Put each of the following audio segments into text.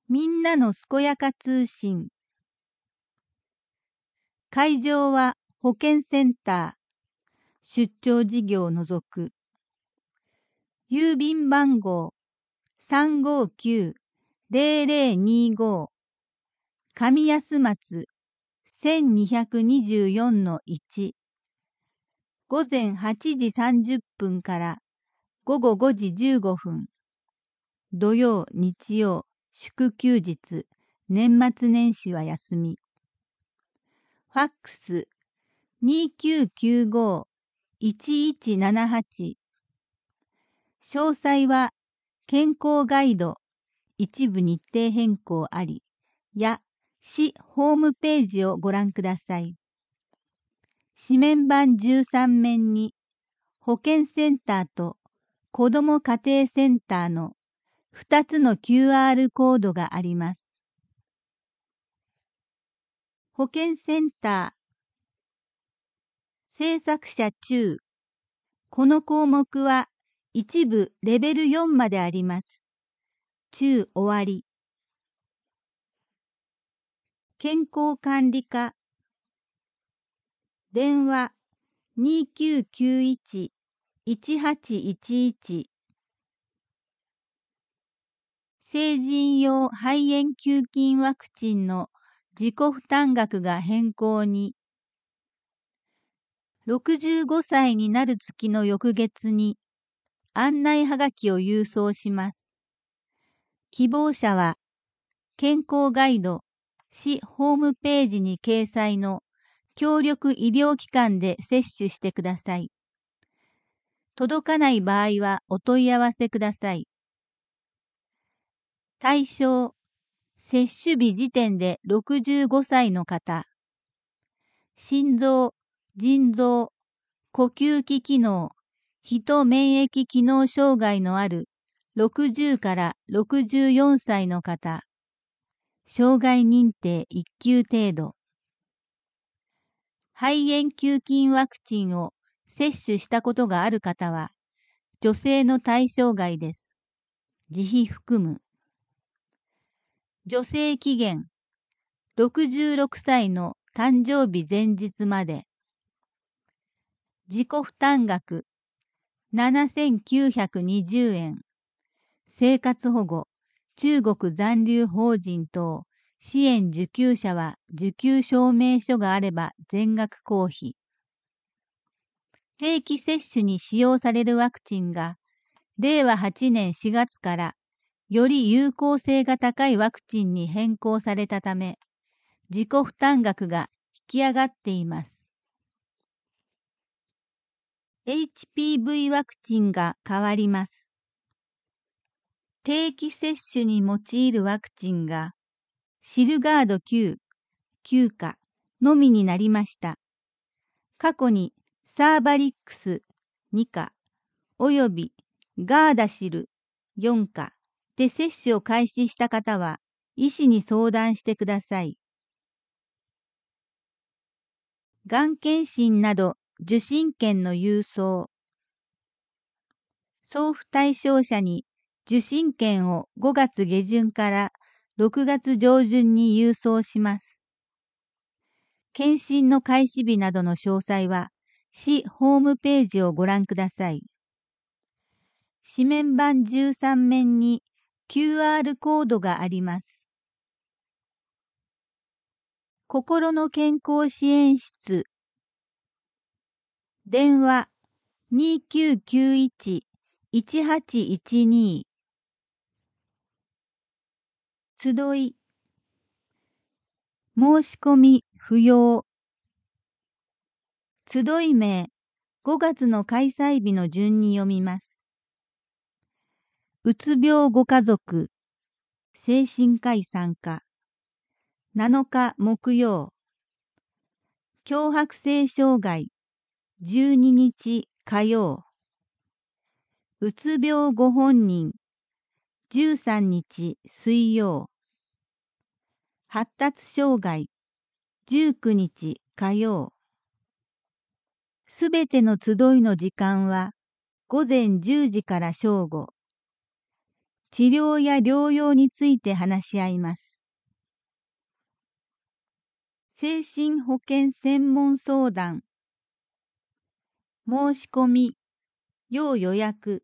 みんなのすこやか通信。会場は保健センター、出張事業を除く。郵便番号359-0025上安松 1224-1 午前8時30分から午後5時15分土曜、日曜、祝休日、年末年始は休み。ファックス2995-1178詳細は健康ガイド一部日程変更ありや市ホームページをご覧ください。紙面版13面に保健センターと子ども家庭センターの2つの QR コードがあります。保健センター制作者中。この項目は一部レベル4まであります。中終わり。健康管理課。電話2991-1811。成人用肺炎球菌ワクチンの自己負担額が変更に。65歳になる月の翌月に案内はがきを郵送します。希望者は健康ガイド市ホームページに掲載の協力医療機関で接種してください。届かない場合はお問い合わせください。対象、接種日時点で65歳の方。心臓、腎臓、呼吸器機能、人免疫機能障害のある60から64歳の方。障害認定1級程度。肺炎球菌ワクチンを接種したことがある方は、女性の対象外です。自費含む。女性期限、66歳の誕生日前日まで。自己負担額、7920円。生活保護、中国残留法人等、支援受給者は受給証明書があれば全額公費。定期接種に使用されるワクチンが、令和8年4月からより有効性が高いワクチンに変更されたため、自己負担額が引き上がっています。HPV ワクチンが変わります。定期接種に用いるワクチンが、シルガード9、9価のみになりました。過去にサーバリックス2価およびガーダシル4価で接種を開始した方は医師に相談してください。がん検診など受診券の郵送。送付対象者に受診券を5月下旬から6月上旬に郵送します。検診の開始日などの詳細は、市ホームページをご覧ください。紙面版13面に QR コードがあります。心の健康支援室。電話2991-1812。集い。申し込み不要。集い名、5月の開催日の順に読みます。うつ病ご家族、精神科医参加。7日木曜。強迫性障害、12日火曜。うつ病ご本人、13日水曜。発達障害、19日火曜。すべての集いの時間は午前10時から正午。 治療や療養について話し合います。精神保健専門相談。申し込み、要予約。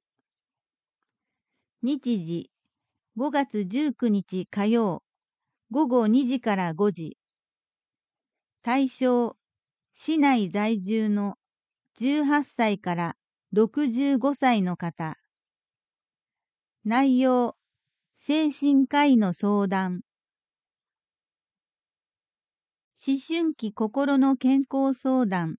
日時、5月19日火曜、午後2時から5時。対象、市内在住の18歳から65歳の方。内容、精神科医の相談。思春期心の健康相談。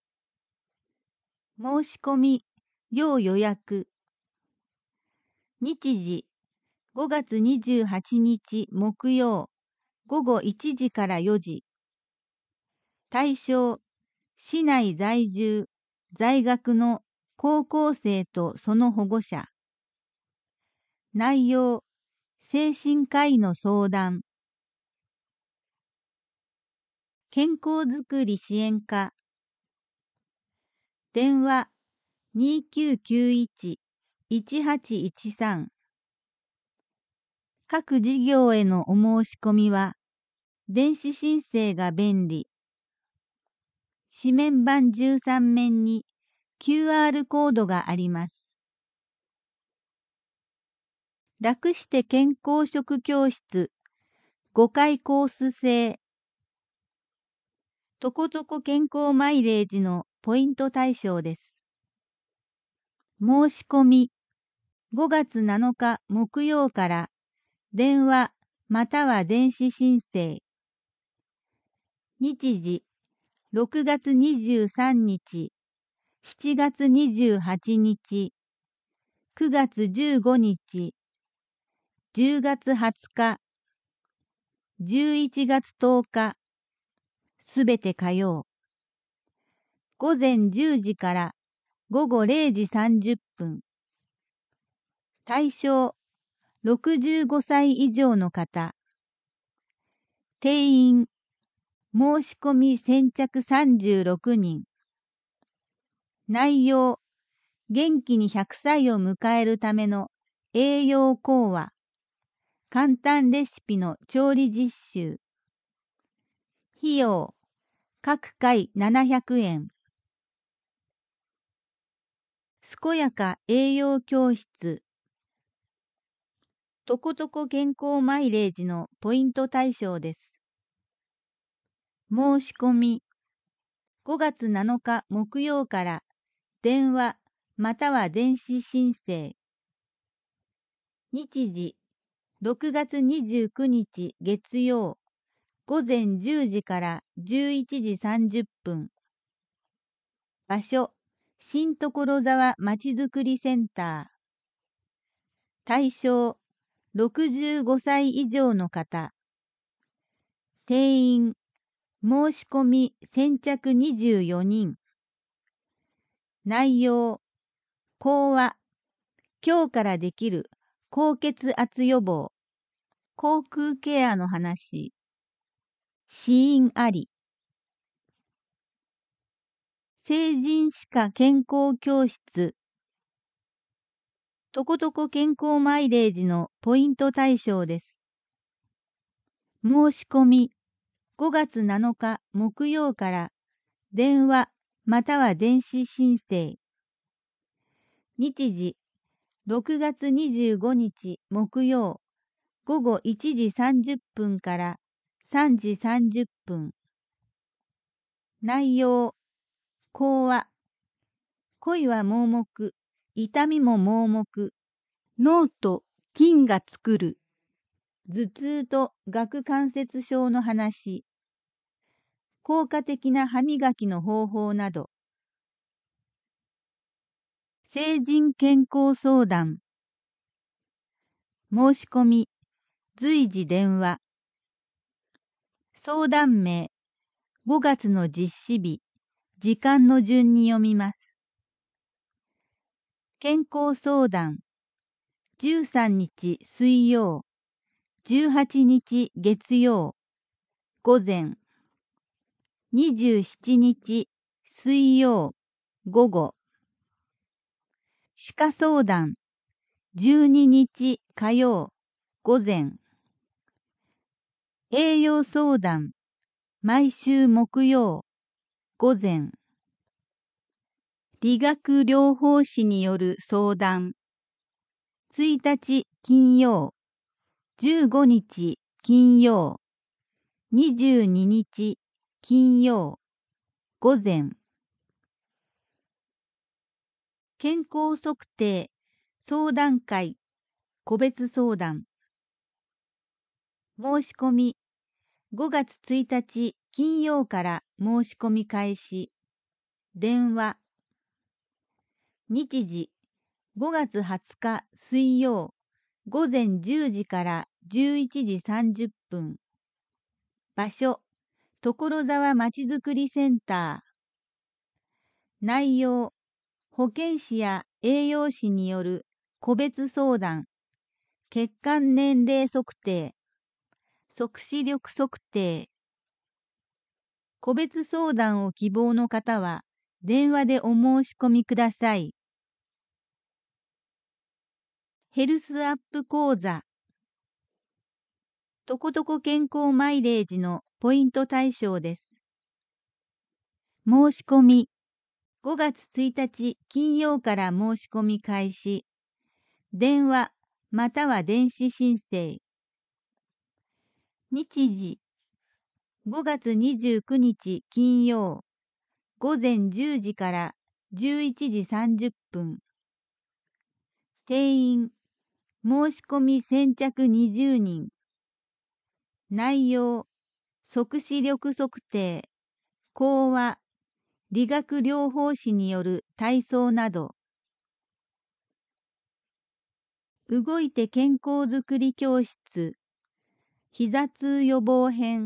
申し込み、要予約。日時、5月28日木曜、午後1時から4時。対象、市内在住、在学の高校生とその保護者。内容、精神科医の相談。健康づくり支援課。電話、2991-1813。各事業へのお申し込みは、電子申請が便利。紙面板13面に QR コードがあります。楽して健康食教室、5回コース制。とことこ健康マイレージのポイント対象です。申し込み、5月7日木曜から電話または電子申請。日時、6月23日、7月28日、9月15日、10月20日、11月10日、すべて火曜。午前10時から午後0時30分。対象、65歳以上の方。定員、申し込み先着36人。内容、元気に100歳を迎えるための栄養講話。簡単レシピの調理実習。費用、各回700円。健やか栄養教室。とことこ健康マイレージのポイント対象です。申し込み、5月7日木曜から電話または電子申請。日時、6月29日月曜、午前10時から11時30分。場所、新所沢まちづくりセンター。対象、65歳以上の方。定員、申し込み先着24人。内容、講話、今日からできる高血圧予防、口腔ケアの話。死因あり。成人歯科健康教室。とことこ健康マイレージのポイント対象です。申し込み、5月7日木曜から電話または電子申請。日時、6月25日木曜、午後1時30分から3時30分。内容、講話。恋は盲目、痛みも盲目。脳と筋が作る。頭痛と顎関節症の話。効果的な歯磨きの方法など。成人健康相談。申し込み、随時電話。相談名、5月の実施日、時間の順に読みます。健康相談、13日水曜、18日月曜、午前、27日水曜、午後。歯科相談、12日火曜、午前。栄養相談、毎週木曜、午前。理学療法士による相談。1日金曜、15日金曜、22日金曜、午前。健康測定、相談会、個別相談。申し込み、5月1日金曜から申し込み開始。電話。日時、5月20日水曜、午前10時から11時30分。場所、所沢まちづくりセンター。内容、保健師や栄養士による個別相談、血管年齢測定、測視力測定。個別相談を希望の方は、電話でお申し込みください。ヘルスアップ講座。とことこ健康マイレージのポイント対象です。申し込み。5月1日金曜から申し込み開始。電話または電子申請。日時。5月29日金曜。午前10時から11時30分。定員。申し込み先着20人。内容。測視力測定。講話。理学療法士による体操など。動いて健康づくり教室。膝痛予防編。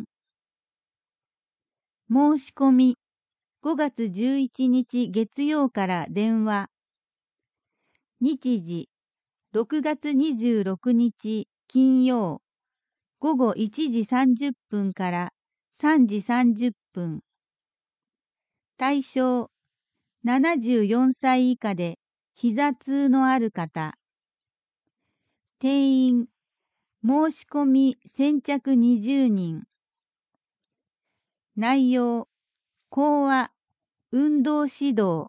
申し込み。5月11日月曜から電話。日時。6月26日金曜。午後1時30分から3時30分。対象。74歳以下で膝痛のある方。定員。申し込み先着20人。内容。講話。運動指導。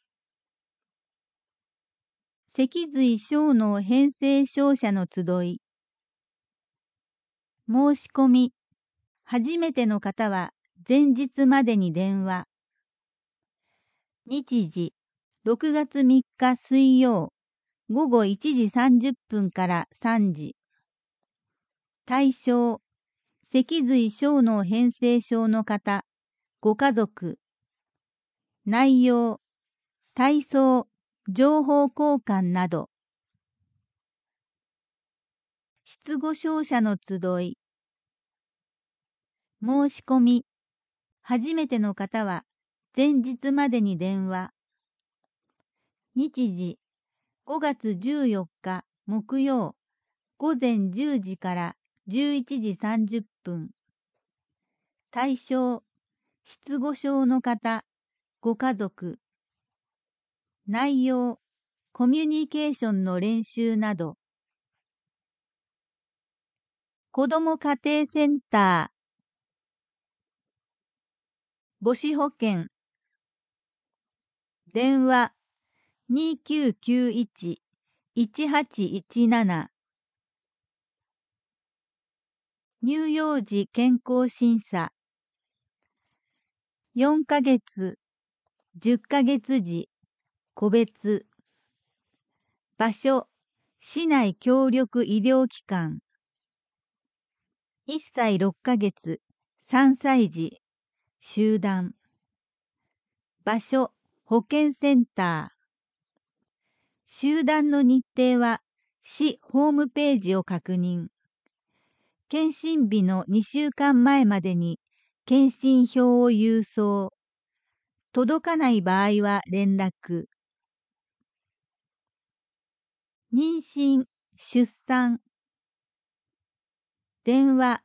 脊髄小脳変性症者の集い。申し込み。初めての方は前日までに電話。日時。6月3日水曜。午後1時30分から3時。対象。脊髄小脳変性症の方。ご家族。内容。体操。情報交換など。失語症者の集い。申し込み。初めての方は前日までに電話。日時。5月14日木曜。午前10時から11時30分。対象。失語症の方。ご家族。内容。コミュニケーションの練習など。子ども家庭センター。母子保健。電話。2991-1817。乳幼児健康審査。4ヶ月、10ヶ月時、個別。場所、市内協力医療機関。1歳6ヶ月、3歳児、集団。場所、保健センター。集団の日程は、市ホームページを確認。検診日の2週間前までに検診票を郵送。届かない場合は連絡。妊娠、出産。電話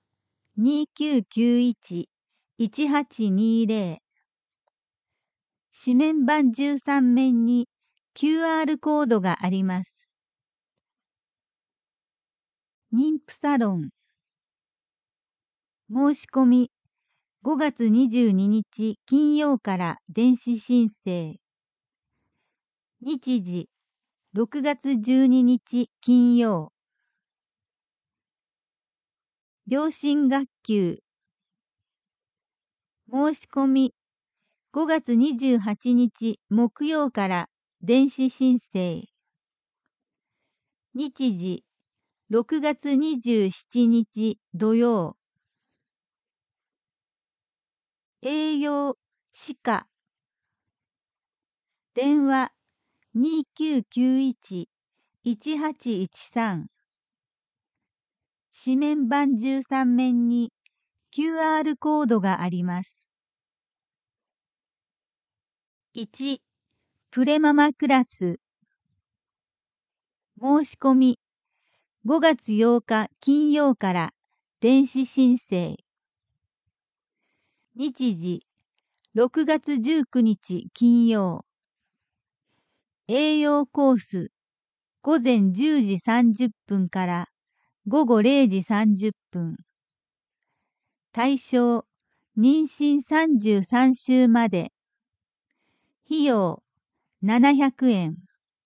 2991-1820。紙面板13面に QR コードがあります。 妊婦サロン。申し込み5月22日金曜から電子申請。日時6月12日金曜。両親学級。申し込み5月28日木曜から電子申請。日時6月27日土曜。栄養歯科。電話2991-1813。紙面板13面に QR コードがあります。1、プレママクラス。申し込み5月8日金曜から電子申請。日時6月19日金曜。栄養コース午前10時30分から午後0時30分。対象妊娠33週まで。費用700円。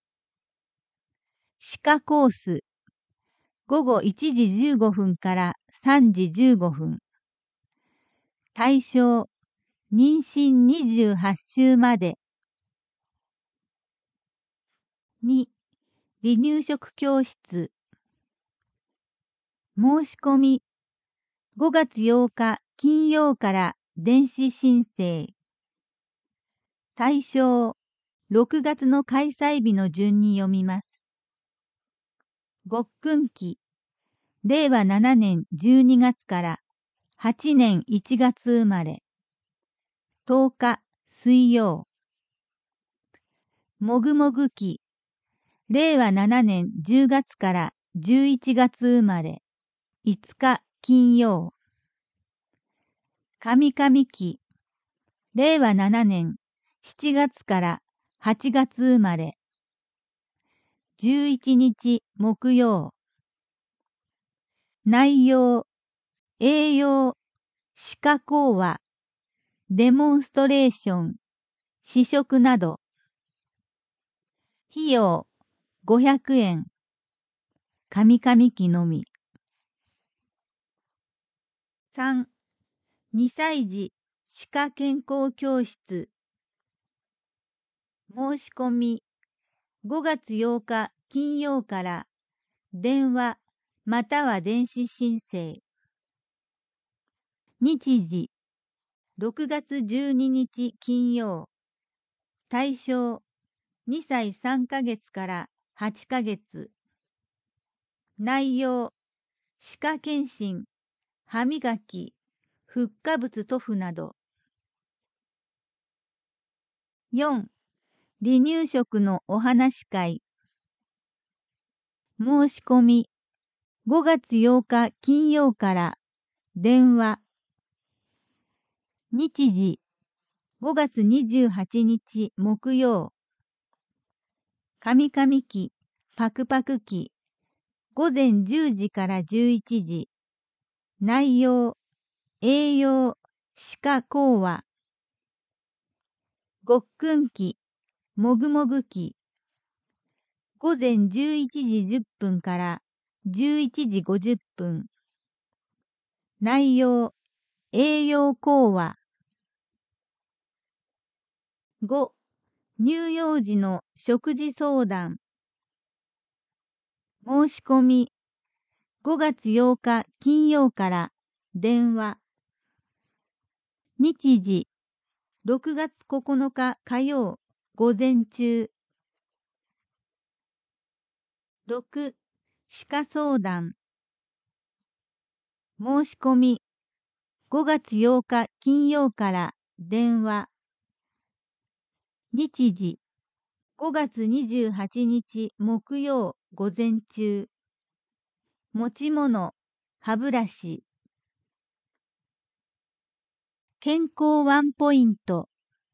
歯科コース午後1時15分から3時15分。対象妊娠28週まで。2、離乳食教室。申し込み5月8日金曜から電子申請。対象6月の開催日の順に読みます。ごっくん期令和7年12月から8年1月生まれ。10日水曜。もぐもぐ期令和7年10月から11月生まれ。5日金曜。かみかみ期令和7年7月から8月生まれ。11日木曜。内容、栄養、歯科講話、デモンストレーション、試食など。費用500円。かみかみ期のみ。3、2歳児歯科健康教室。申し込み5月8日金曜から電話または電子申請。日時6月12日金曜。対象2歳3ヶ月から8ヶ月。内容歯科検診、歯磨き、フッ化物塗布など。4、離乳食のお話会。申し込み5月8日金曜から電話。日時5月28日木曜。かみかみ期、パクパク期。午前10時から11時。内容、栄養、歯科講話。ごっくん期、もぐもぐ期。午前11時10分から11時50分。内容、栄養講話。5、乳幼児の食事相談。申し込み5月8日金曜から電話。日時6月9日火曜午前中。6、歯科相談。申し込み5月8日金曜から電話。日時5月28日木曜午前中。持ち物、歯ブラシ。健康ワンポイント。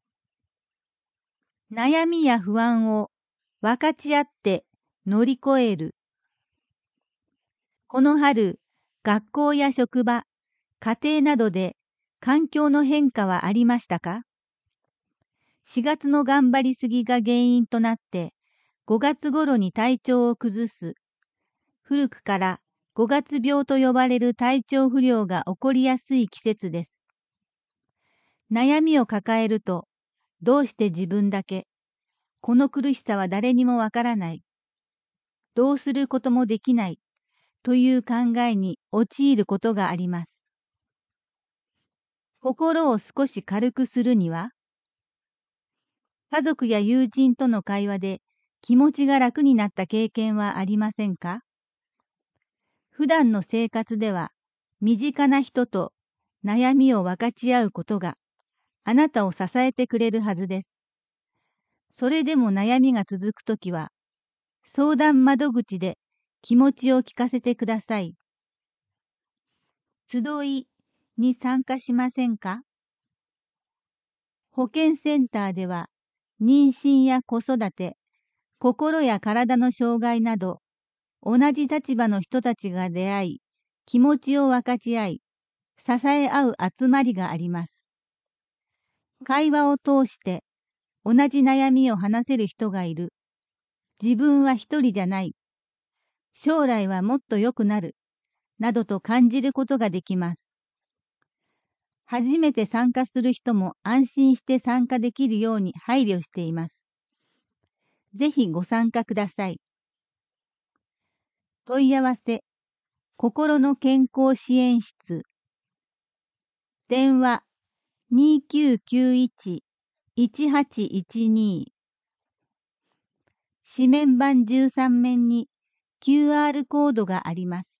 悩みや不安を分かち合って乗り越える。 この春、学校や職場、家庭などで環境の変化はありましたか？ 4 月の頑張りすぎが原因となって、5月頃に体調を崩す。古くから5月病と呼ばれる体調不良が起こりやすい季節です。悩みを抱えると、どうして自分だけ、この苦しさは誰にもわからない、どうすることもできない、という考えに陥ることがあります。心を少し軽くするには、家族や友人との会話で気持ちが楽になった経験はありませんか？普段の生活では身近な人と悩みを分かち合うことがあなたを支えてくれるはずです。それでも悩みが続くときは、相談窓口で気持ちを聞かせてください。集いに参加しませんか？保健センターでは、妊娠や子育て、心や体の障害など、同じ立場の人たちが出会い、気持ちを分かち合い、支え合う集まりがあります。会話を通して、同じ悩みを話せる人がいる。自分は一人じゃない。将来はもっと良くなる。などと感じることができます。初めて参加する人も安心して参加できるように配慮しています。ぜひご参加ください。問い合わせ、心の健康支援室。電話、2991-1812。紙面板13面に QR コードがあります。